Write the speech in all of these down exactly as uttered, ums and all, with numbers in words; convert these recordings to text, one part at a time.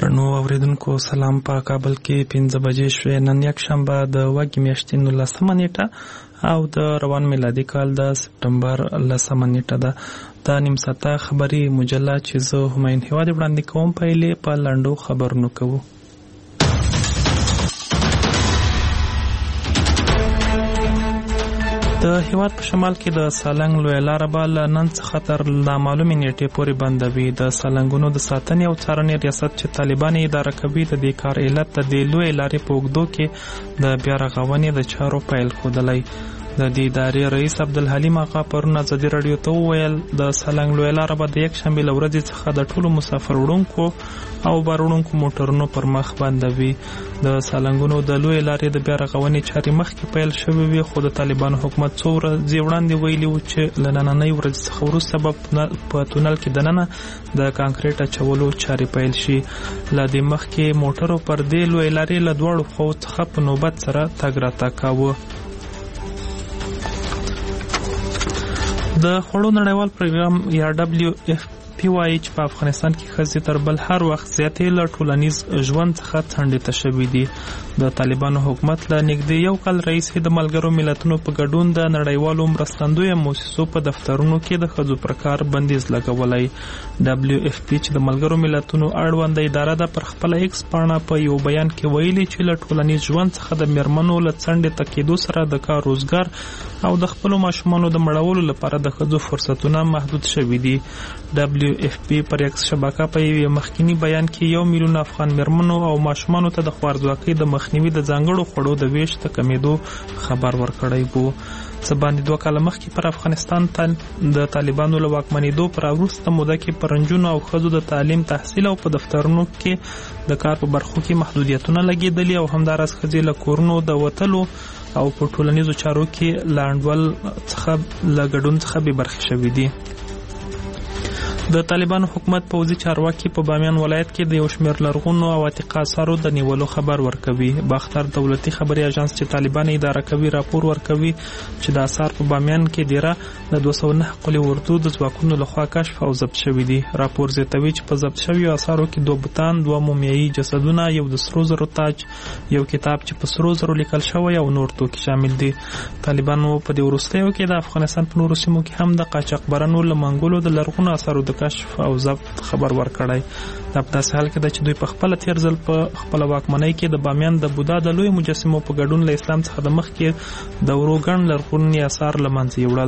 درنو اوریدونکو سلام. په کابل کې پنځه بجې شوې. نن یک شنبه د وږي میاشتې نولسمه نیټه او د روان میلادي کال د سپټمبر لسمه نیټه ده. دا نیم ساعته خبري مجله چې زه همایون هیواد وړاندې کوم پیلې په لنډو خبرونو کوو. د هیواد په شمال کې د سالنګ لویه لاره به له نن څخه تر نامعلومې نیټې پورې بنده وي. د سالنګونو د ساتنې او څارنې ریاست چې طالبان یې اداره کوي د دې کار علت د دې لویې لارې په اوږدو کې د بیا رغونې د چارو پیل ښودلی. د دې ادارې رئیس عبدالحلیم آقا پرون ازادي راډیو ته وویل د سالنګ لویه لاره به د یک شنبې له ورځې څخه د ټولو مسافر وړونکو او بار وړونکو موټرونو پر مخ بنده وي. د سالنګونو د لویې لارې د بیا رغونې چارې مخکې پیل شوې وي، خو د طالبانو حکومت څو ورځې وړاندې ویلي وو چې له نننۍ ورځې څخه وروسته به په تونل کې دننه د کانکریټ اچولو چارې پیل شي. له دې مخکې موټرو پر دې لویې لارې له دواړو خواو څخه په نوبت سره تګ راتګ کاوه. د خوړو نړیوال پروګرام یا ډبلیو اف پی وایي چې په افغانستان کې ښځې تر بل هر وخت زیاتې له ټولنیز ژوند څخه څنډې ته شوي دي. د طالبانو حکومت له نږدې یو کال راهیسې د ملګرو ملتونو په ګډون د نړیوالو مرستندویه موسسو په دفترونو کې د ښځو پر کار بندیز لګولی. ډبلیو اف پی چې د ملګرو ملتونو اړونده اداره ده پر خپله ایکس پاڼه په یو بیان کې ویلي چې له ټولنیز ژوند څخه د میرمنو له څنډې ته کېدو سره د کار روزګار او د خپلو ماشومانو د مړولو لپاره د ښځو فرصتونه محدود شوي دي. ډبلیو اف پی پر ایکس شبکه په یو مخکینی بیان کې یو میلیون افغان میرمنو او ماشومانو ته د خوارځواکۍ د مخنیوي د ځانګړو خوړو د ویش د کمیدو خبر ورکړی وو. څه باندې دوه کاله مخکې پر افغانستان د طالبانو له واکمنېدو پر وروسته موده کې پر نجونو او ښځو د تعلیم، تحصیل او په دفترونو کې د کار په برخو کې محدودیتونه لګېدلي او همداراز ښځې له کورونو د وتلو او په ټولنیزو چارو کې له انډول څخه له ګډون څخه بې برخې شوي دي. د طالبانو حکومت پوځي چارواکي په بامیان ولایت کې د یو شمېر لرغونو او عتیقه آثارو د نیولو خبر ورکوي. باختر دولتي خبري اژانس چې طالبان اداره کوي راپور ورکوي چې د آثار په بامیان کې ډیره د دوه سوه نهه قلي اردو د ځواکونو لخوا کشف او ضبط شوي دي. راپور زیاتوي چې په ضبط شویو آثارو کې دوه بوتان، دوه مومیایي جسدونه، یو د سرو زرو تاج، یو کتاب چې په سرو زرو لیکل شوی او نور توکي شامل دي. طالبانو په دې وروستیو کې د افغانستان په نورو سیمو کې هم د قاچاقبرانو له منګولو د لرغونو آثارو د کشف او ضبط خبر ورکړی. دا په داسې حال کې ده چې دوی په خپله تیر ځل په خپله واکمنۍ کې د بامیان د بودا د لوی مجسمو په ګډون له اسلام څخه د مخکې د ورو ګڼ لرغوني آثار له منځه یوړل.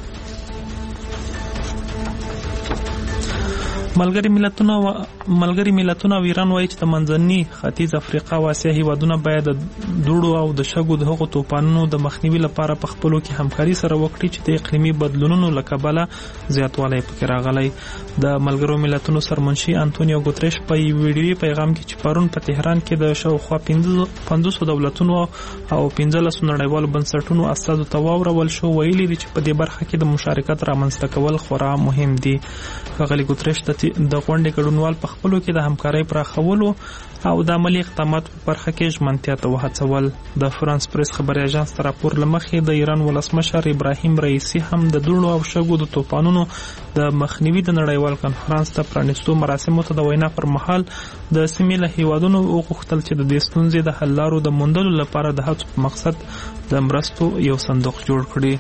ملګری ملتونه و ملګری ملتونه او ایران وایي چې د منځني ختیځ افریقا او اسیا هیوادونه باید د دوړو او د شګو د هغو طوفانونو د مخنیوي لپاره په خپلو کې همکاري سره وکړي چې د اقلیمي بدلونونو له کبله زیاتوالی پکې راغلی. د ملګرو ملتونو سرمنشي انتونیو ګوتریش په یو ویډیوي پیغام کې چې پرون په تهران کې د شاوخوا پنځوسو دولتونو او پنځلسو نړیوالو بنسټونو استازو ته واورول شو، ویلي دي چې په دې برخه کې د مشارکت رامنځته کول خورا مهم دي. ښاغلي ګوتریش د غونډې ګډونوال په خپلو کې د همکارۍ پراخولو او د عملي اقداماتو په برخه کې ژمنتیا ته وهڅول. د فرانس پریس خبري اژانس ته راپور له مخې د ایران ولسمشر ابراهیم رئیسي هم د دوړو او شګو د طوفانونو د مخنیوي د نړیوال کنفرانس ته پرانیستو مراسمو ته د وینا پر مهال د سیمې له هیوادونو وغوښتل چې د دې ستونزې د حل لارو د موندلو لپاره د هڅو په مقصد د مرستو یو صندوق جوړ کړي.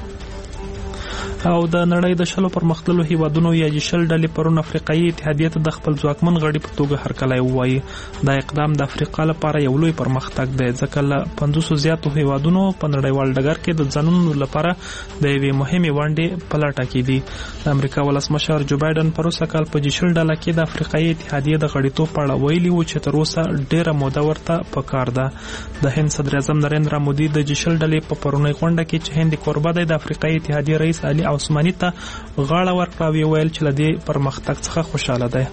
او د نړۍ د شلو پرمختللو هیوادونو یا شل ډلې پرون افریقایي اتحادیې ته د خپل ځواکمن غړي په توګه هرکلی ووایي. دا اقدام د افریقا لپاره یو لوی پرمختګ دی ځکه له پنځوسو زیاتو هیوادونو په نړیوال ډګر کې د ځانونو لپاره د یوې مهمې ونډې په لټه کې دي. د امریکا ولسمشر جو بایډن پروسه کال په جیشل ډله کې د افریقایي اتحادیې د غړیتوب په اړه ویلي وو چې تر اوسه ډېره موده ورته پکار ده. د هند صدر اعظم نریندرا مودي د جیشل ډلې په پرونۍ غونډه کې چې هند کوربه دی د افریقایي اتحادیې رئیس علي عثماني ته غاړه ورکړه او ویل چې له دې پرمختګ څخه خوشاله دی.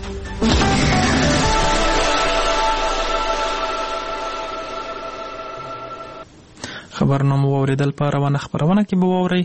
خبرونه مو واورېدل، په روانه خپرونه کې به واورئ.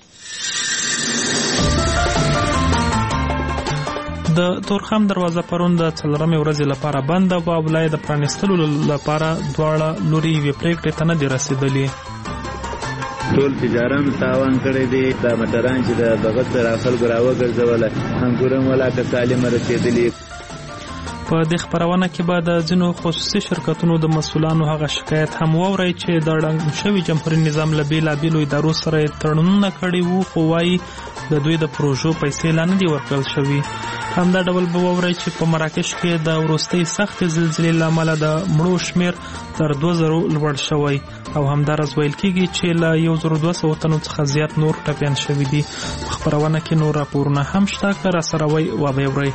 د تورخم دروازه پرون د څلورمې ورځې لپاره بنده وه او لا یې د پرانیستلو لپاره دواړه لوري یوې پرېکړې ته نه دي رسېدلي. ټول تجارانو تاوان کړی دی. دا موټران چې د دغه سره خلکو راوګرځوله انګور هم ولاکه سالمه رسېدلي. په دې خبرونه کې به د ځینو خصوصي شرکتونو د مسؤلانو هغه شکایت هم واورئ چې د ړنګ شوي جمهوریت نظام له بېلابېلو ادارو سره یې تړونونه کړي وو، خو وایي د دوی د پروژو پیسې لا نه دي ورکړل شوي. همدا ډول به واورئ چې په مراکش کې د وروستۍ سختې زلزلې له امله د مړو شمېر تر دوه زرو لوړ شوی او همداراز ویل کېږي چې له یو زرو دوه سوه تنو څخه زیات نور ټپیان شوي دي. په خپرونه کې نور راپورونه هم شته، که راسره وئ وبه اورئ.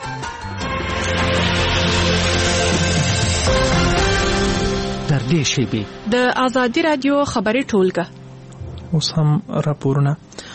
د آزادي رادیو خبري ټولګه. اوس هم راپورونه.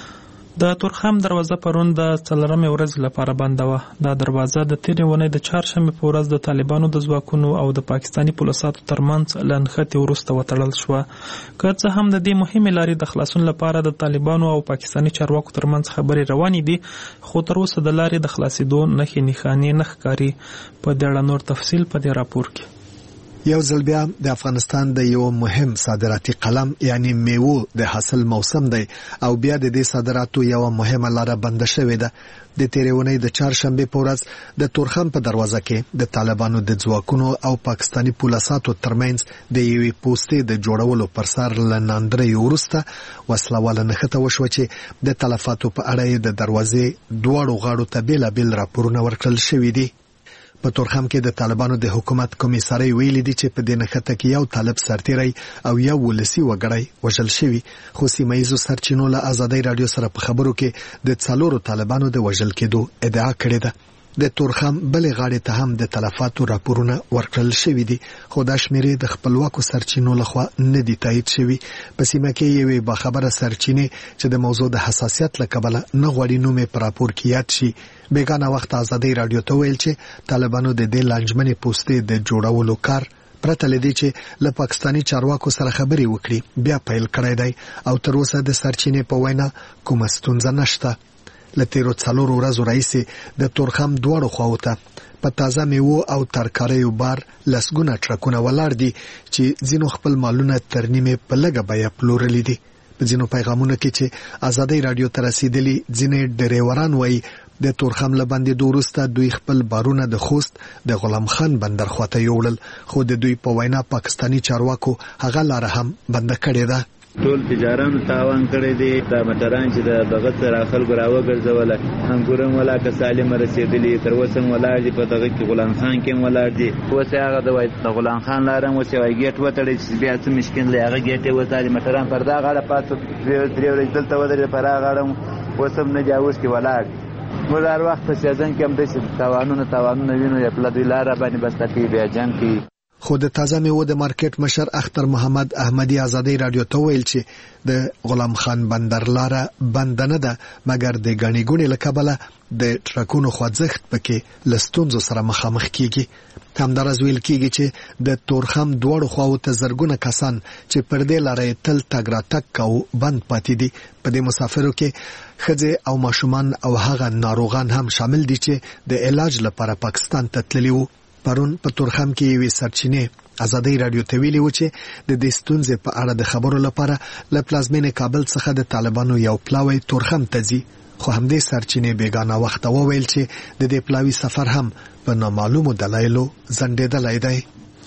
د تورخم دروازه پرون د څلورمې ورځې لپاره بنده وه. دا دروازه د تېرې اونۍ د چهارشنبې په ورځ د طالبانو د ځواکونو او د پاکستاني پولیسو ترمنځ له نښتې وروسته وتړل شوه. که څه هم د دې مهمې لارې د خلاصون لپاره د طالبانو او پاکستاني چارواکو ترمنځ خبرې روانې دي، خو تر اوسه د لارې د خلاصېدو نښې نښانې نه ښکاري. په دې اړه نور تفصیل په دې راپور کې. یو ځل بیا د افغانستان د یو مهم صادراتي قلم یعنی میوو د حاصل موسم دی او بیا د دې صادراتو یو مهمه لاره بنده شوې ده. د تېرې اونۍ د چهارشنبې په ورځ د تورخم په دروازه کې د طالبانو د ځواکونو او پاکستاني پولیسو ترمنځ د یوې پوستې د جوړولو پر سر له ناندرۍ وروسته وسلواله نښته وشوه چې د تلفاتو په اړه د دروازې دواړو غاړو ته بېلابېل راپورونه ورکړل شوي دي. په تورخم کې د طالبانو د حکومت کمیسارۍ ویلي دي چې په دې نښته کې یو طالب سرتیری او یو ولسي وګړی وژل شوي، خو سیمه ییزو سرچینو له آزادۍ رادیو سره په خبرو کې د څلورو طالبانو د وژل کېدو ادعا کړې ده. د تورخم بلې غاړې ته هم د تلفاتو راپورونه ورکړل شوي دي، خو دا شمیرې د خپلواکو سرچینو لخوا نه دي تایید شوي. په سیمه کې یوې باخبره سرچینې چې د موضوع د حساسیت له کبله نه غواړي نوم یې په راپور کې یاد شي، بیگانه وخت آزادۍ رادیو ته ویل چې طالبانو د دې لانجمنې پوستې د جوړولو کار پرته له دې چې له پاکستاني چارواکو سره خبرې وکړي بیا پیل کړی دی او تر اوسه د سرچینې په وینا کومه ستونزه نشته. له تیرو څلورو ورځو راهیسې د تورخم دواړو خواو ته په تازه میوو او ترکاریو بار لسګونه ټرکونه ولاړ دي چې ځینو خپل مالونه تر نیمې په لږه بیه پلورلي دي. په ځینو پیغامونو کې چې آزادۍ رادیو ته رسیدلي ځینې ډریوران وایي د تورخم له بندېدو وروسته دوی خپل بارونه د خوست د غلام خان بندر خواته یوړل، خو د دوی په وینا پاکستاني چارواکو هغه لاره هم بنده کړې ده. ټول تجارانو تاوان کړی دی. دا موټران چې د دغه سره خلکو راوګرځوله انګور هم ولا که سالم رسېدلي تر اوسه هم ولاړ دي. په دغه کې غلام خان کې هم ولاړ دي. اوس یې هغه د غلام خان لاره هم اوس یو ګیټ وتړی چې بیا څه مشکل دی، هغه ګیټ یې وتړي. موټران پر دا غاړه پاتې درې ورځې دلته ودرېدل، پر هغه غاړه اوس هم نه دي، اوس کې ولاړ دي. موږ هر وخت په سیزن کې هم داسې تاوانونه تاوانونه وینو، یا پله دوی لاره باندې بس تکي بیا جنګ کوي. خو د تازه میوو د مارکیټ مشر اختر محمد احمدی آزادۍ رادیو ته ویل چې د غلام خان بندر لاره بند نه ده، مګر د ګڼې ګوڼې له کبله د ټرکونو خوځښت پکې له ستونزو سره مخامخ کیږي. همداراز ویل کیږي چې د تورخم دواړو خواو ته زرګونه کسان چې پر دې لاره تل تګ راتګ کوي بند پاتې دي. په دې مسافرو کې ښځې او ماشومان او هغه ناروغان هم شامل دي چې د علاج لپاره پاکستان ته تللي وو. پرون په تورخم کې یوې سرچینې آزادۍ رادیو ته ویلي و چې د دې ستونزې په اړه د خبرو لپاره له پلازمینې کابل څخه د طالبانو یو پلاوی تورخم ته ځي، خو همدې سرچینې بیگانه وخت وویل چې د دې پلاوی سفر هم په نامعلومو دلایلو ځنډېدلی دی.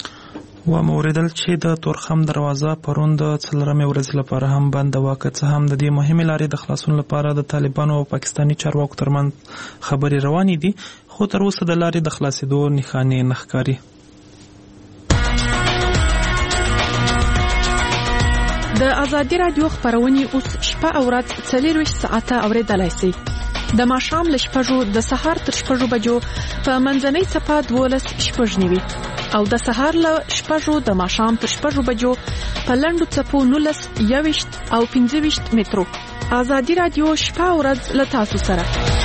و موریدل چې د تورخم دروازه پرون د څلورمې ورځې لپاره هم بنده وه. که څه هم د دې مهمې لارې د خلاصون لپاره د طالبانو او پاکستاني چارواکو ترمنځ خبرې روانې دي، خو تر اوسه د لارې د خلاصېدو نښانې نه ښکاري. د آزادي رادیو خبرونه اوس شپه او ورځ څلورویشت ساعته اورېدلای شئ. د ماښام له شپږو د سهار تر شپږو بجو په منځنۍ څپه دولس شپږ نوي او د سهار له شپږو د ماښام تر شپږو بجو په لنډو څپو نولس یوویشت او پنځه ویشت مترو. آزادي رادیو شپه او ورځ له تاسو سره.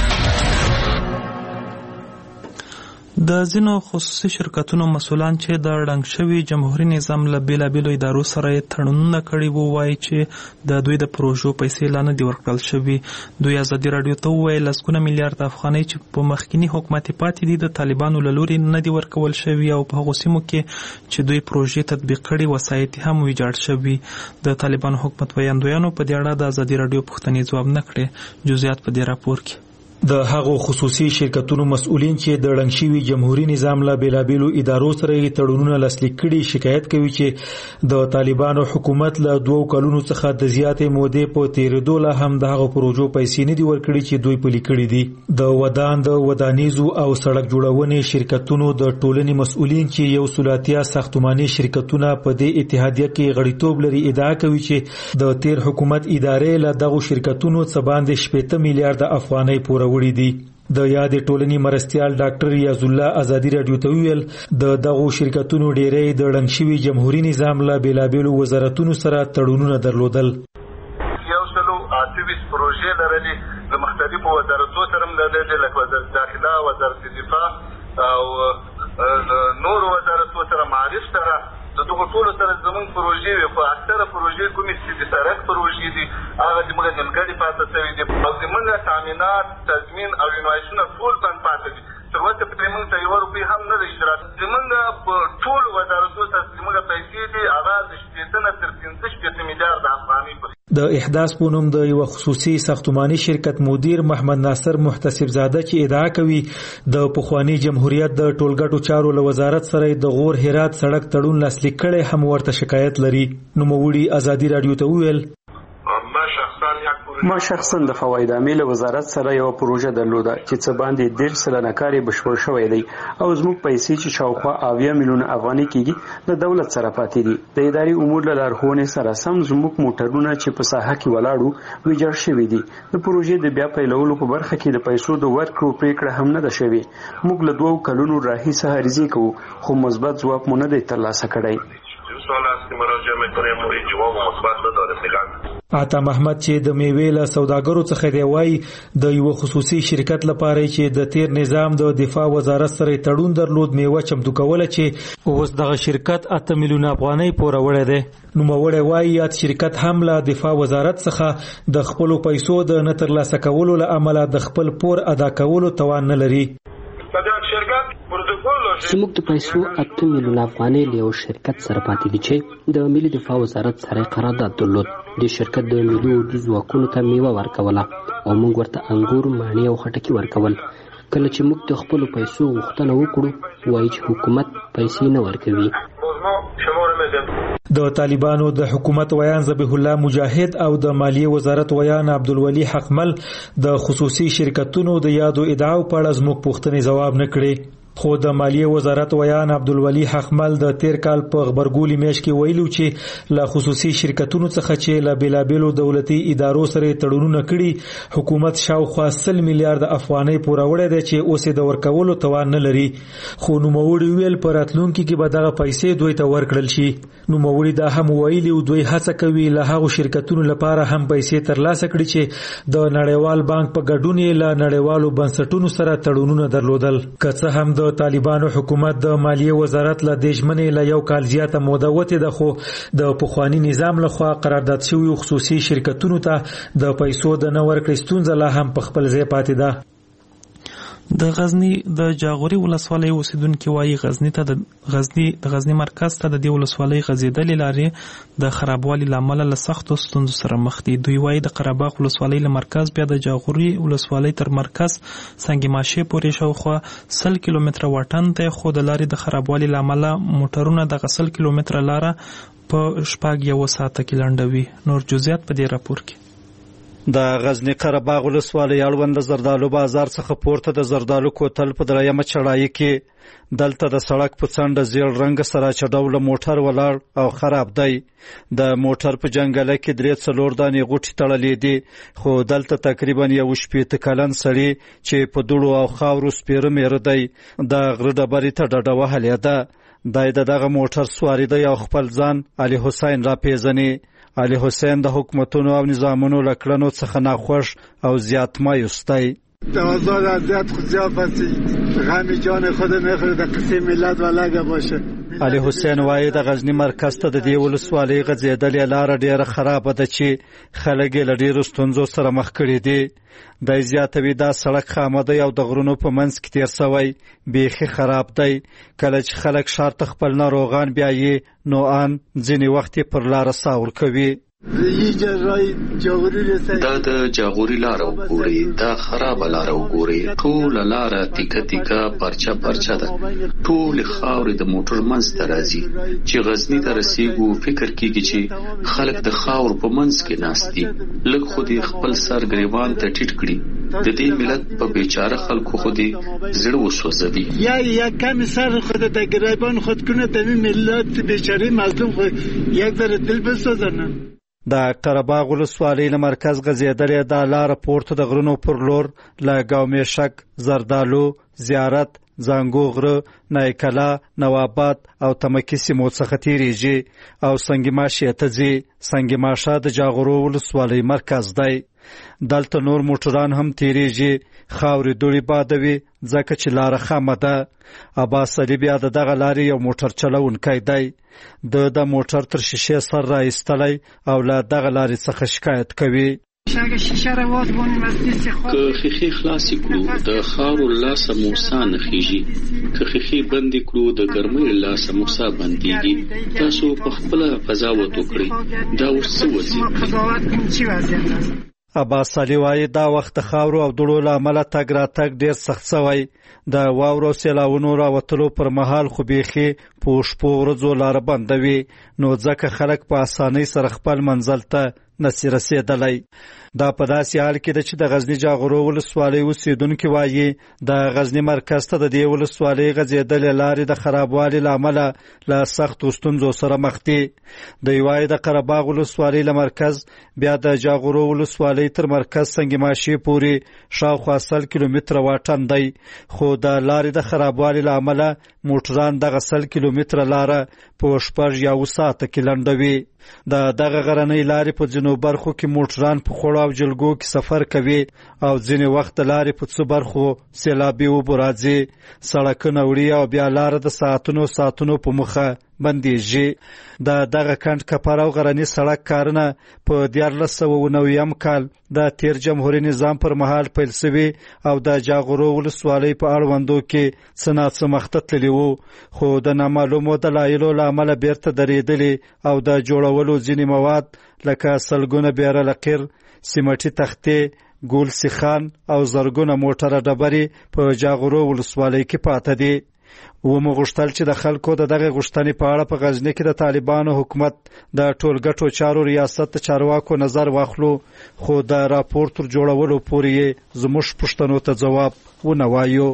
د ځینو خصوصي شرکتونو مسؤلان چې د ړنګ شوي جمهوریت نظام له بېلابېلو ادارو سره یې تړونونه کړي وو، وایي چې د دوی د پروژو پیسې لا نه دي ورکړل شوي. دوی آزادي رادیو ته وویل لسګونه میلیارډ افغانۍ چې په مخکینی حکومت پاتې دي د طالبانو له لوري نه دي ورکول شوي او په هغو سیمو کې چې دوی پروژې تطبیق کړي وسایط هم ویجاړ شوي. د طالبانو حکومت ویاندویانو په دې اړه د آزادي رادیو پوښتنې ځواب نه کړې. جزئیات په دې راپور کې. د هغو خصوصي شرکتونو مسؤلین چې د ړنګ شوي جمهوریت نظام له بیلابیلو ادارو سره تړونونه لاسلیک کړي شکایت کوي چې د طالبانو حکومت له دوو کلونو څخه د زیاتې مودې په تیریدو لا هم د هغو پروژو پیسې نه دي ورکړي چې دوی پلي کړي دي. د ودان د ودانیزو او سړک جوړونې شرکتونو د ټولنې مسؤلین چې یو سلاتیا ساختماني شرکتونه په دې اتحادیه کې غړیتوب لري ادعا کوي چې د تیر حکومت ادارې له دغو شرکتونو څخه باندې شپږ میلیارډ افغانۍ پوره وړي دي. د یادې ټولنې مرستیال ډاکټر ریاض الله ازادي رادیو ته ویل د دغو شرکتونو ډیری د ړنګ شوي جمهوریت نظام له بیلابیلو وزارتونو سره تړونونه درلودل. یو سلو اته ویس پروژې لرلې د مختلفو وزارتونو سره هم لرلې لکه وزارت داخله، وزارت دفاع او نور وزارتونو سره معارف سره د دغو ټولو سره زموږ پروژې وي. خو اکثره پروژې کومې چې د سړک پروژې دي هغه زموږ نیمګړې پاتې شوي دي او زموږ تامینات، تضمین او انوایشونه ټول بند پاتې دي. تر اوسه پرې موږ ته یوه روپۍ هم نه ده اجرات. زموږ په ټولو وزارتونو ته زموږ پیسې دي هغه د شپېته نه تر پنځه شپېته میلیارډ افغانۍ پورې. د احداث په نوم د یو خصوصي ساختماني شرکت مدیر محمد ناصر محتسب زاده چې ادعا کوي د پخوانی جمهوریت د ټولګټو چارو له وزارت سره د غور هرات سړک تړون لاسلیک کړي هم ورته شکایت لري. نوموړي ازادي رادیو ته وویل ما شخصا د فواید عامل وزارت سره یو پروژه درلوده چې څه باندې ډیر سلنه کاری بشپړ شوی دی او زموږ پیسې چې شاوخوا اویا میلیون افغانۍ کېږي د دولت سره پاتې دي. د اداري امور له لارښوونې سره سم زموږ موټرونه چې په ساحه کې ولاړو ویجاړ شوي دي. د پروژې د بیا پیلولو په برخه کې د پیسو د ورکړو پریکړه هم نه ده شوې. موږ له دوو کلونو راهیسه هرزي کوو خو مثبت ځواب مو نه دی ترلاسه کړی. عطا محمد چې د میوې له سوداګرو څخه دی وایي د یو خصوصي شرکت لپاره چې د تیر نظام د دفاع وزارت سره تړون درلود میوه چمتو کوله چې اوس دغه شرکت اته میلیون افغانۍ پوره وړی دی. نوموړی وایي یاد شرکت هم له دفاع وزارت څخه د خپلو پیسو د نه ترلاسه کولو له امله د خپل پور ادا کولو توان نه لري. زموږ د پیسو اته میلیون افغانۍ له یو شرکت سره پاتې دي چې د ملي دفاع وزارت سره قرارداد درلود. د شرکت د ملي اردو ځواکونو ته میوه ورکوله او موږ ورته انګور، مڼې او خټکي ورکول. کله چې موږ د خپلو پیسو غوښتنه وکړو وایي چې حکومت پیسې نه ورکوي. د طالبانو د حکومت ویان ذبیح الله مجاهد او د مالیې وزارت ویان عبدالولي حقمل د خصوصي شرکتونو د یادو ادعاو په اړه زموږ پوښتنې ځواب نه کړي. خو د مالیې وزارت ویان عبدالولي حقمل د تیر کال په خبرګولي میاشت کې ویلو چې له خصوصي شرکتونو څخه چې له بیلابیلو دولتي ادارو سره تړونونه کړي حکومت شاوخوا سل میلیارډ افغانۍ پوره وړی دی چې اوس د ورکولو توان نه لري. خو نوموړي ویل په راتلونکي کې به دغه پیسې دوی ته ورکړل شي. نوموړي دا هم ویلي او دوی هڅه کوي له هغو شرکتونو لپاره هم پیسې ترلاسه کړي چې د نړیوال بانک په ګډون یې له نړیوالو بنسټونو سره تړونونه درلودل. که څه هم د طالبانو حکومت د مالیې وزارت له دې ژمنې له یو کال زیاته موده وتې ده خو د پخواني نظام لخوا قرارداد شویو خصوصي شرکتونو ته د پیسو د نه ورکړې ستونزه لا هم په خپل ځای پاتې ده. د غزنی د جاغوري ولسوالۍ اوسیدونکو وايي غزنی ته د غزنی د غزنی مرکز ته د دې ولسوالۍ غځېدلې لارې د خرابوالي لامل له سختو ستونزو سره مخ دي. دوی وايي د قره باغ ولسوالۍ له مرکز بیا د جاغوري ولسوالۍ تر مرکز سنگ ماشه پورې شاوخوا سل کیلومتره واټن ته خو د لارې د خرابوالي لامل موټرونه د سل کیلومتره لاره په شپږ یو ساعته کې لنډوي. نور جزئیات په دې راپور کې. د غزنی قره باغ ولسوالۍ اړوند د زردالو بازار څخه پورته د زردالو کوتل په دریمه چړای کې دلته د سړک په څنډه زیړ رنګ سره چې ډوله موټر ولاړ او خراب دی. د موټر په جنګله کې درې څلور دانې غوټې تړلې دي خو دلته تقریبا یو شپېته کلن سړی چې په دوړو او خاورو سپېره میره دی د غره ډبرې ته ډډه وهلې ده. دی د دغه موټر سواری دی او خپل ځان علي حسین را پیژني. علي حسین د حکومتونو او نظامونو له کړنو څخه ناخوښ او زیات مایوس دی. آزاد اذیت خود زیاد بستی غم جان خود نخوره در قصه ملت و لگه باشه. علي حسین وایي د غزنی مرکز ته د دې ولسوالۍ غځېدلې لاره ډېره خرابه ده چې خلک یې له ډېرو ستونزو سره مخ کړي دي. دی زیاتوي دا سړک خامه دی او د غرونو په منځ کې تیر سوی بیخي خراب دی. کله چې خلک ښار ته خپل ناروغان بیایي نو ان ځینې وخت یې پر لاره ساور کوي. دا د جاغوري لار وګوري، دا خراب لار وګوري، ټول لار تیکه تیکه پرچا پرچا ده، ټول خاورې د موټر منځ ته راځي. چې غزنی ته رسیږو فکر کیږي چې خلک د خاور په منځ کې ناستي، لږ خو دې خپل سر ګریوان ته ټیټ کړي. د دې ملت په بیچاره خلکو خو دې زړه وسوځوي. یا یا کم سر خود د ګریوان خود کنه د ملت بیچاره مظلوم خو یک ذره دل بسوځنه. د قرهباغ ولسوالۍ له مرکز غځېدلې دا لاره پورته د غرونو پر لور له ګاومېشک، زردالو، زیارت، زانګو غره، نایکلا، نواباد او تمکي سیمو څخه تیریږي او سنگ ماشې ته ځي. سنگ ماشه د جاغورو ولسوالۍ مرکز دی. دلته نور موټران هم تیریږي، خاورې دوړې بادوي ځکه چې لاره خامه ده. عباس علي بیا د دغه لارې یو موټر چلونکی دی. د د موټر تر شیشې سر را ایستلی او له دغه لارې څخه شکایت کوي. که خیخي خلاصې کړو د خاورو لاسه موسا نخیږي، که خیخي بندې کړو د ګرمۍ لاسه موسا بندېږي. تاسو په خپله قضاوت وکړئ، دا اوس څه وضعیت دی؟ عباس علي وایي دا وخت د خاورو او دوړو له امله تګ راتګ ډېر سخت سوی. د واورو سیلاونو راوتلو پر مهال خو بیخي په شپو ورځو لاره بنده وي، نو ځکه خلک په اسانۍ سره خپل منزل ته نسي رسېدلی. دا په داسې حال کې ده چې د غزني جاغورو ولسوالۍ اوسېدونکي وایي د غزني مرکز ته د دې ولسوالۍ غځېدلې لارې د خرابوالي له امله له سختو ستونزو سره مخ دي. دوی وایي د قرهباغ ولسوالۍ له مرکز بیا د جاغورو ولسوالۍ تر مرکز سنگ ماشې پورې شاوخوا سل کیلومتره واټن دی، خو د لارې د خرابوالي له امله موټران دغه سل کیلومتره لاره په شپږ یا اوه ساعته کې لنډوي. د دغه غرنۍ لارې په ځینو برخو کې موټران په خوړو او جلګو کې سفر کوي او ځینې وخت د لارې په څو برخو سیلابي اوبه راځي، سړکونه وړي او بیا لاره د ساعتونو ساعتونو په مخه بندیږي. د دغه کند کپر او غرني سړک کارونه په دیارلس سوه اوه نویم کال د تیر جمهوري نظام پر مهال پیل سوي او د جاغورو ولسوالۍ په اړوندو کې څه ناڅه مخته تللي وو، خو د نامعلومو دلایلو له امله بیرته درېدلي او د جوړولو ځینې مواد لکه سلګونه بیره لقیر، سیمټي تختې، ګول سیخان او زرګونه موټره ډبرې په جاغورو ولسوالۍ کې پاته دي. ومو غوښتل چې د خلکو د دغه غوښتنې په اړه په غزني کې د طالبانو حکومت د ټولګټو چارو ریاست د چارواکو نظر واخلو، خو د راپور تر جوړولو پورې زموږ پوښتنو ته ځواب ونه وایو.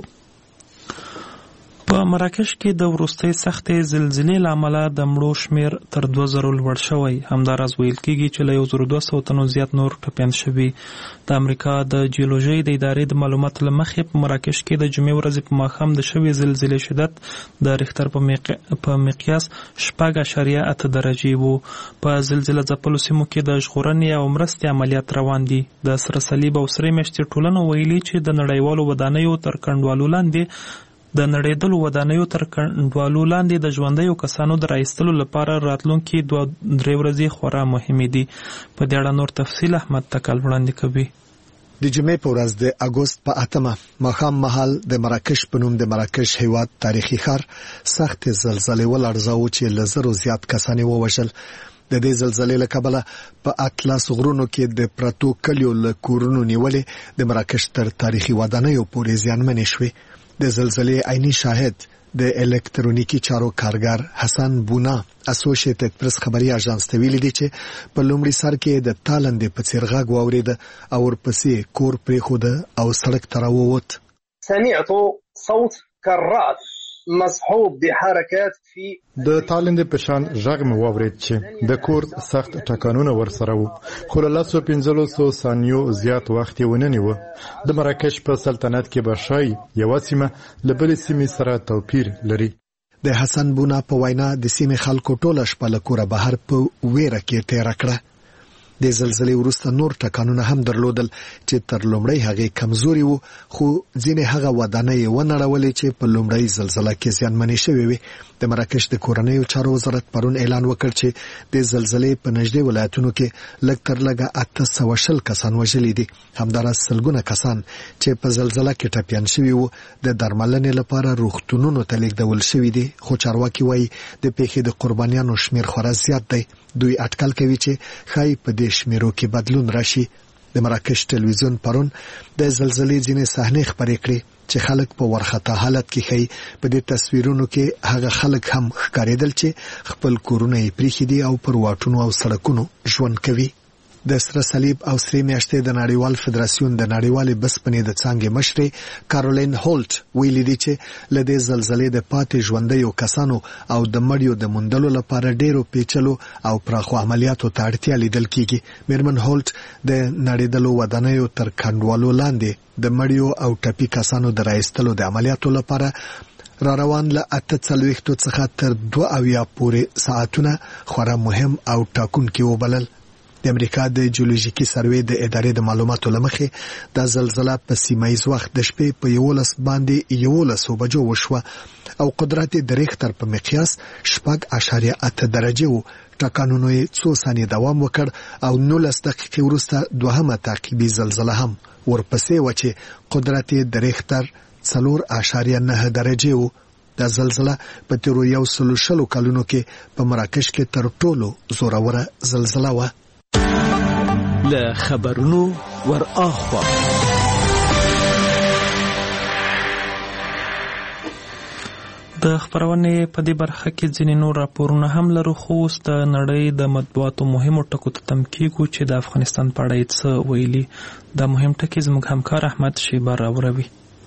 په مراکش کې د وروستۍ سختې زلزلې له امله د مړو شمېر تر دوه زرو لوړ شوی. همداراز ویل کېږي چې له یو زرو دوه سوه تنو زیات نور ټپیان شوي. د امریکا د جیولوژۍ د ادارې د معلوماتو له مخې په مراکش کې د جمعې ورځې په ماښام د شوې زلزلې شدت د ریختر په مقیاس شپږ اعشاریه اته درجې و. په زلزله ځپلو سیمو کې د ژغورنې او مرستې عملیات روان دي. د سره صلیب او سرې میاشتې ټولنو ویلي چې د نړیوالو ودانیو تر کنډوالو لاندې د نړیدلو ودانیو تر کنډوالو لاندې د ژوندیو کسانو د راایستلو لپاره راتلونکي دوه درې ورځې خورا مهمې دي. په دې اړه نور تفصیل احمد تکل وړاندې کوي. د جمعې په ورځ د اګوست په اتمه ماښام مهال د مراکش په نوم د مراکش هیواد تاریخي ښار سخت زلزلې ولړزاوه چې له زرو زیات کسان ووژل. د دې زلزلې له کبله په اطلس غرونو کې د پرتو کلیو له کورونو نیولې د مراکش تر تاریخي ودانیو پورې زیانمنې شوې. د زلزلې عیني شاهد د الکترونیکی چارو کارګر حسن بونا اسوسییټډ پریس خبري اژانس ته ویلي دی چې په لومړي سر کې د تالندې په څیر غږ واورید او ورپسې کور پرې خود او سړک ته راووت. سمعت صوت كرات مصحوب بحركات في د تالندې په شان غږ مې واورید چې د کور سخت ټکانونه ورسره وو، خو له لسو پنځلسو ثانیو زیات وخت یې ونه نیوه. د مراکش په سلطنت کې به ښایي یوه سیمه له بلې سیمې سره توپیر لري. د حسن بونا په وینا د سیمې خلکو ټوله شپه له کوره بهر په ویره کې تېره کړه. د زلزلې وروسته نور ټکانونه هم درلودل چې تر لومړۍ هغه کمزوري وو، خو ځینې هغه ودانۍ ونړولې چې په لومړۍ زلزلې کې زیانمنې شوې وي. د مراکش د کورنیو چارو وزارت پرون اعلان وکړ چې د زلزلې په نږدې ولایتونو کې لږ تر لږه اته سوه شل کسان وژلي دي. همداراز سلګونه کسان چې په زلزلې کې ټپيان شوي وو د درملنې لپاره روغتونونو ته لیږدول شوي دي، خو چارواکي وایي د پیښې د قربانیانو شمیر خورا زیات دی. دوی اټکل کوي چې خای په دې شمیرو کې بدلون راشي. د مراکش ټلویزیون پرون د زلزلې ځینې صحنې خبرې کړې چې خلک په ورختا حالت کې خي. په دې تصویرونو کې هغه خلک هم ښکارېدل چې خپل کورونه یې پریښي دي او پر واټونو او سړکونو ژوند کوي. د سره صلیب او سری میاشتې د نړیوال فدراسیون د نړیوالې بسپنې د څانګې مشرې کارولین هولټ ویلي دي چې له دې زلزلې د پاتې ژوندیو کسانو او د مړیو د موندلو لپاره ډېرو پیچلو او پراخو عملیاتو ته اړتیا لیدل کیږي. میرمن هولټ د نړیدلو ودانیو تر کنډوالو لاندې د مړیو او ټپي کسانو د راایستلو د عملیاتو لپاره را روان له اته څلوېښتو څخه تر دوه اویا پورې ساعتونه خورا مهم او ټاکونکي وبلل. د امریکا د جیولوژیکي سروې د ادارې د معلوماتو لمخې د زلزلې په سیمایي وخت د شپې په یولس باندې یولس بجو وشوه او قدرت د ریختر په مقیاس شپږ اشاریه اته درجه وو. ټکانونو یې څو ثانیې دوام وکړ او نولس دقیقې وروسته دوهمه تعقیبي زلزلې هم ورپسې و چې قدرت د ریختر څلور اشاریه نه درجه وو. د زلزلې په تیرو یو سلو شلو کلونو کې په مراکش کې تر ټولو زوروره زلزلې و. له خبرونو ور اخوا د خبرونې په دې برخه کې ځینې نور راپورونه هم لرو، خو اوس د نړۍ د مطبوعاتو مهمو ټکو ته تم کیږو چې د افغانستان په اړه یې څه ویلي. دا مهم ټکي زموږ همکار احمد شیبه راوروي.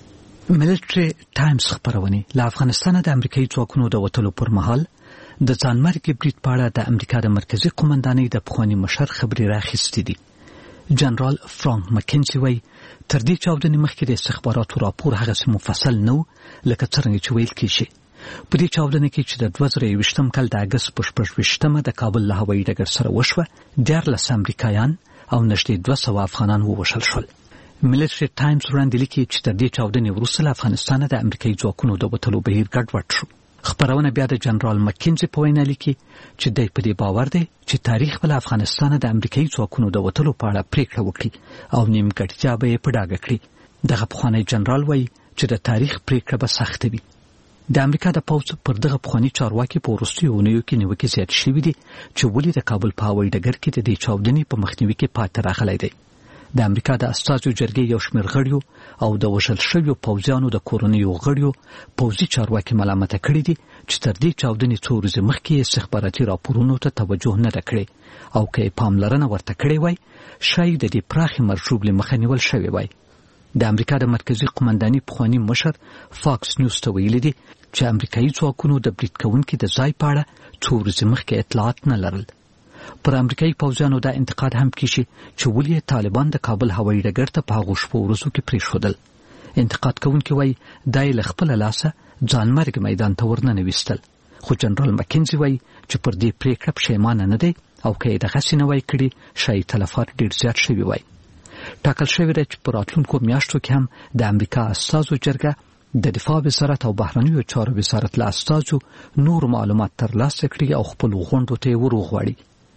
ملټری ټایمز خبرونه له افغانستان د امریکایي ځواکونو د وټلو پر مهال د ځانمرګي بریټ پاړه د امریکا د مرکزی قومندانۍ د پخوانی مشر خبري راخستې دي. جنرال فرانک مکنزي وای تر دې چاودنې مخکې د استخباراتو راپور هغه سم مفصل نو لکه څنګه چې ویل کیږي. په دې چاودنې کې چې د دوه زره یوویشتم کال د اگست په شپږویشتمه د کابل له هوایي ډګر سره وشوه، دیارلس امریکایان او نږدې دوه سوه افغانان ووژل شول. ملټری ټایمز وړاندې لیکي چې تر دې چاودنې وروسته له افغانستان د امریکایي ځواکونو د وټلو بهیر ګډوډ شو. خبرونه بیا د جنرال مکنزي په وینا لیکي چې دای په دې باور دی چې تاریخ بل افغانستان د امریکایي ځواکونو د وټلو په اړه پریکړه وکړي او نیمګړتیا به یې په ډاګه کړي. دغه پخوانی جنرال وایي چې د تاریخ پریکړه به سخته وي. د امریکا د پوځ پر دغه پخوانی چارواکي په وروستیو اونیو کې نیوکې زیات شوې دي چې ولې د کابل په هوایي ډګر کې د دې چاودنې په مخنیوي کې پاتې راغلی دی. د امریکا د استازو جرګې یو شمېر غړیو او د وژل شویو پوځیانو د کورنیو غړیو پوځي چارواکي ملامت کړي دي چې تر دې چاودنې څو ورځې مخکې استخباراتي راپورونو ته توجه نه کړې او که پاملرنه ورته کړې وای شاید د دې پراخې مرشوبلې مخه نیول شوې وای. د امریکا د مرکزی قومندانۍ پخوانی مشر فاکس نیوز ته ویلي دي چې امریکایي ځواکونو د بریټ کوونکي د ځای په اړه څو ورځې مخکې اطلاعات نه لرل. پر امریکایي پوځیانو دا انتقاد هم کیږي چې ولې طالبان د کابل هوایي ډګر ته په هغو شپو ورځو کې پرېښودل. انتقاد کوونکي وایي دا یې له خپله لاسه ځانمرګ میدان ته ورننویستل، خو جنرال مکنزي وایي چې پر دې پریکړه پښیمانه نه دی او که یې دغسې نه وای کړي شاید تلفات ډېر زیات شوي وای. ټاکل شوې ده چې په راتلونکو میاشتو کې هم د امریکا استازو جرګه د دفاع وزارت او بهرنیو چارو وزارت له استازو نور معلومات ترلاسه کړي او خپل غونډو ته وروغواړي.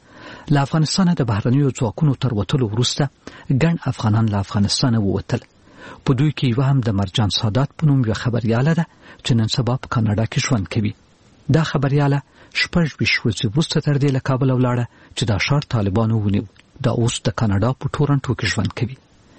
له افغانستان د بهرنیو ځواکونو تر وتلو وروسته ګڼ افغانان له افغانستان ووتل. په دوی کې یو هم د مرجان سادات په نوم یو خبریاله ده چې نن سبا په کاناډا کې ژوند کوي. دا خبریاله شپږ ویشت ورځې وروسته تر دې له کابل ولاړه چې دا ښار طالبانو ونیو. دا اوس د کاناډا په ټورنټو کې ژوند کوي.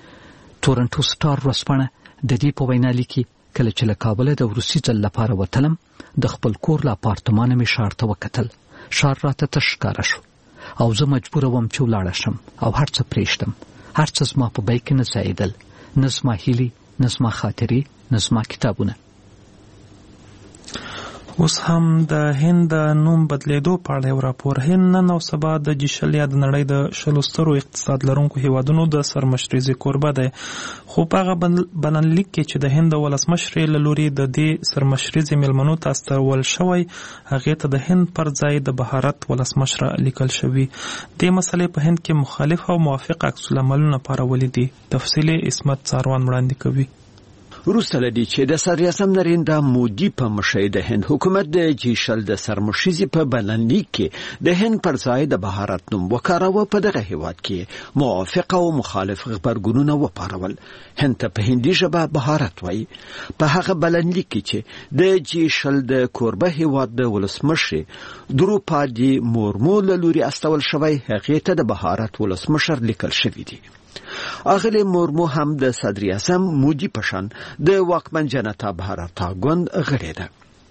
ټورنټو سټار ورځپاڼه د دې په وینا لیکي کله چې له کابل د وروستي ځل لپاره وتلم د خپل کور له اپارتمانه مې ښار ته وکتل. ښار راته تش ښکاره شو او زه مجبوره وم چې ولاړه شم او هر څه پرېږدم. هر څه زما په بیک کې نه ځایېدل، نه زما هیلې، نه زما خاطرې، نه زما کتابونه. اوس هم د هند د نوم بدلیدو په اړه یو راپور. هند نن او سبا د جي شل یا د نړۍ د شلو سترو اقتصاد لرونکو هیوادونو د سرمشریزې کوربه دی، خو په هغه بلنلیک کې چې د هند د ولسمشرې له لوري د دې سرمشریزې میلمنو ته استول شوی، هغې ته د هند پر ځای د بهارت ولسمشره لیکل شوي. دې مسلې په هند کې مخالف او موافق عکس العملونه پارولي دي. تفصیل اسمت څاروان وړاندې کوي. وروسته له دې چې د صدراعظم نریندرا مودي په مشرۍ د هند حکومت د جي شل د سرمشریزې په بلنلیک کې د هند پر ځای د بهارت نوم وکاراوه، په دغه هیواد کې موافق او مخالف غبرګونونه وپارول. هند ته په هندي ژبه بهارت وایي. په هغه بلنلیک کې چې د جي شل د کوربه هیواد د ولسمشر دروپادي مورمو له لوري استول شوی، هغې ته د بهارت ولسمشر لیکل شوی دی. اغلی مورمو هم د صدر اعظم مودي پشان د واکمن جنتا بهارتا ګوند غړی ده.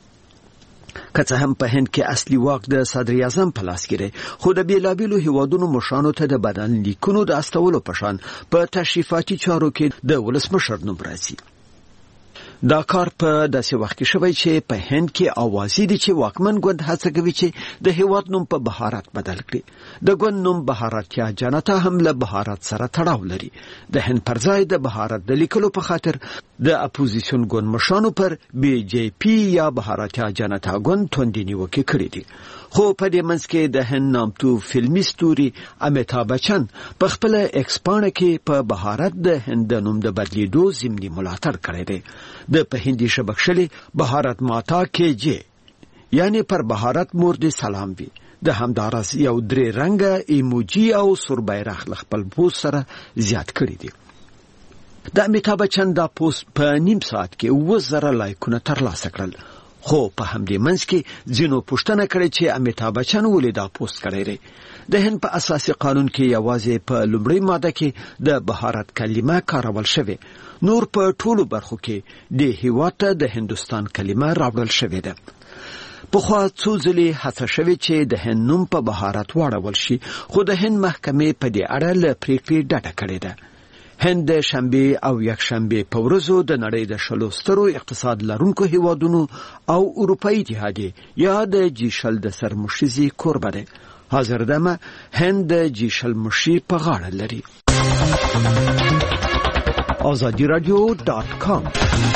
که څه هم په هند کې اصلي واک د صدر اعظم په لاس کې دی، خو د بیلابیلو هیوادونو مشرانو ته د بلنلیکونو د استولو پشان په تشریفاتي چارو کې د ولسمشر نوم راځي. دا کار په داسې وخت کې شوی چې په هند کې اوازې دي چې واکمن ګوند هڅه کوي چې د هیواد نوم په بهارت بدل کړي. د ګوند نوم بهارتیا جنتا هم له بهارت سره تړاو لري. د هند پر ځای د بهارت د لیکلو په خاطر د اپوزیشن ګوند مشرانو پر بی جے پی یا بهارتیا جنتا ګوند توندې نیوکې کړې دي. خو په دې منځ کې د هند نامتو فلمي ستوري امیتاب بچن په خپل ایکس پاڼه کې په بهارت د هند د نوم د بدلیدو ضمني ملاتړ کړی دی. د په هندي شبکشلي بهارت ماتا کې جې یعنی پر بهارت مورد سلام وی. د همدارس یو درې رنګه ایموجي او سور بیرغ خپل پوسټ سره زیات کړی دی. د امیتاب بچن دا پوسټ په نیم ساعت کې اوه زره لایکونه ترلاسه کړل. خو په همدې منځ کې ځینو پوښتنه کړې چې امیتاب بچن ولې دا پوسټ کړی دی. د هند په اساسي قانون کې یوازې په لومړۍ ماده کې د بهارت کلمه کارول شوې، نور په ټولو برخو کې د هیواد ته د هندوستان کلمه راوړل شوې ده. پخوا څو ځلې هڅه شوې چې د هند نوم په بهارت واړول شي، خو د هند محکمې په دې اړه له پریکړې ډډه کړې ده. هند د شنبه او یکشنبه په ورځو د نړۍ د شلو سترو اقتصاد لرونکو هیوادونو او اروپאי اتحادیه یا د جي شل د سرمشریزې کوربه دی. حاضر دمه هند د جي شل مشري په غاړه لري. آزادی رادیو ډاټ کام.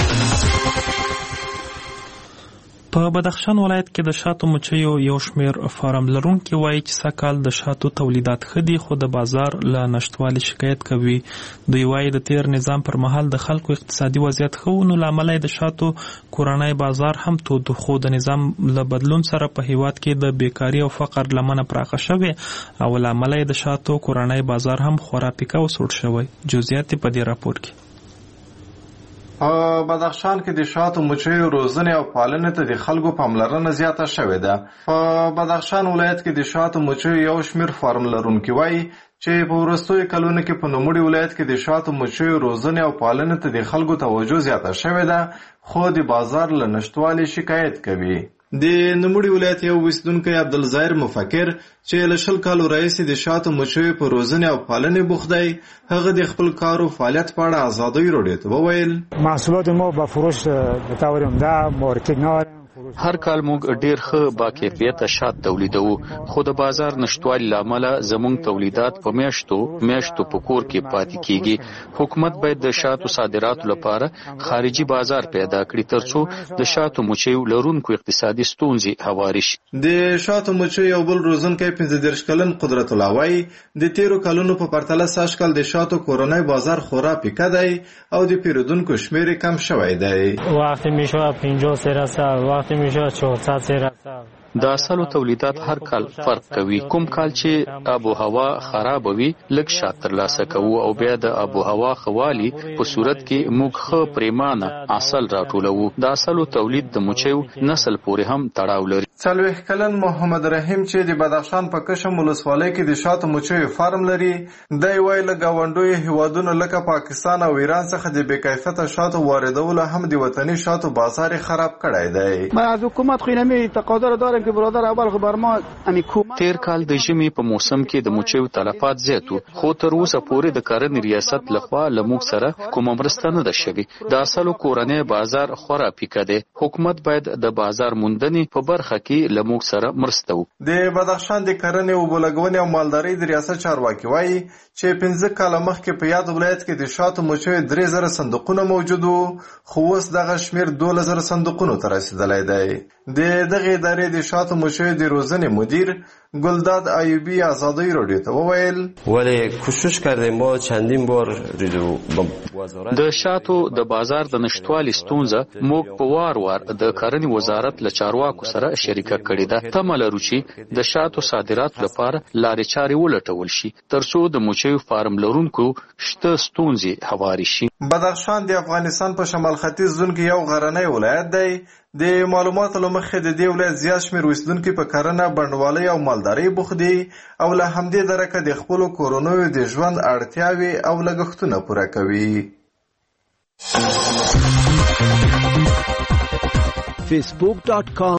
په بدخشان ولایت کې د شاتو مچیو یو شمیر فارم لرونکي وایي چې سږکال د شاتو تولیدات ښه دي، خو د بازار له نشتوالي شکایت کوي. دوی وایي د تیر نظام پر مهال د خلکو اقتصادي وضعیت ښه و، نو له امله د شاتو کورنی بازار هم تود، خو د نظام له بدلون سره په هیواد کې د بیکاري او فقر لمنه پراخه شوې او له امله د شاتو کورنی بازار هم خورا پیکه او سوړ شوی. جزئیات په دې راپور کې. په بدخشان کې د شاتو مچیو روزنې او پالنې ته د خلکو پاملرنه زیاته شوې ده. په بدخشان ولایت کې د شاتو مچیو یو شمیر فارم لرونکي وایي چې په وروستیو کلونو کې په نوموړي ولایت کې د شاتو مچیو روزنې او پالنې ته د خلکو توجه زیاته شوې ده، خو د بازار له نشتوالي شکایت کوي. د نوموړي ولایت یو اوسیدونکی عبدالظاهر مفکر چې له شل کالو راهیسې د شاتو مچیو په روزنې او پالنې بوخت دی، هغه د خپل کار او فعالیت په اړه ازادۍ راډیو ته وویل. محصولات ما به فروش به طور عمده مارکت نداریم. هر کال موږ ډیر ښه با کیفیته شات تولیدوو، خو د بازار نشټوالي لامله زموږ تولیدات په میاشتو میاشتو په کور کې پاتې کیږي. حکومت باید د شاتو صادراتو لپاره خارجي بازار پیدا کړي ترڅو د شاتو مچیو لرونکو اقتصادي ستونزې هواري شي. د شاتو مچیو یو بل روزونکی پنځه دېرش کلن قدرت الله وایي د تیرو کلونو په پرتله سږکال د شاتو کورنی بازار خورا پیکه دی او د پیرودونکو شمیر کم شوی دی. وقتی میشه پنجاه درصد وقتی میشه چهارصد درصد. د اصلو تولیدات هر کال فرق کوي. کوم کال چې آب و هوا خراب وي لږ شات ترلاسه کوو او بیا د آب و هوا خوالي په صورت کې موږ ښه پریمانه اصل راټولوو. د اصلو تولید د مچیو نسل پورې هم تړاو لري. څلوېښت کلن محمد رحیم چې د بدخشان په کشم ولسوالۍ کې د شاتو مچیو فارم لري، دی وایي له ګاونډیو هیوادونو لکه پاکستان او ایران څخه د بې کیفیته شاتو واردولو هم د وطني شاتو بازار خراب کړی دی. من از حکومت خو اینمی تقاضا داره کردم که برادر اول خو بر ما امی کومه تیر کال د ژمي په موسم کې د مچیو تلفات زیاتو خو تر اوسه پورې د کرنې ریاست لخوا لموږ سره کومه مرسته نه ده شوې د اصلو کورنۍ بازار خورا پیکه ده حکومت باید د بازار موندنې په برخه کې لموږ سره مرسته وکړي د بدخشان د کرنې او بلګونې او مالدارۍ د ریاست چارواکي وایي چې پنځه کاله مخکې په یاد ولایت کې د شاتو مچیو درې زره صندوقونه موجود وو خو اوس دغه شمیر دولس زره صندوقونو ته رسیدلی دی د دغه ادارې د شاتو مچیو د روزنې مدیر گلداد ایوبی آزادی رادیو ته وویل ولی کوشش کردیم ما چندین بار د شاتو د بازار د نشټوالي ستونزه موږ په وار وار د کرنې وزارت له چارواکو سره شریکه کړې ده تمه لرو چې د شاتو صادراتو لپاره لارې چارې ولټول شي ترڅو د مچیو فارم لرونکو شته ستونزې هواري شي بدخشان د افغانستان په شمال ختیځ زون کې یو غرنی ولایت دی د معلوماتو له مخې د دې ولایت زیات شمېر اوسېدونکي په کرنه بڼوالۍ او مالدارۍ بوخت دي او له همدې درکه د خپلو کورنیو د ژوند اړتیاوې او لګښتونه پوره کوي. فیسبوک ډاټ کام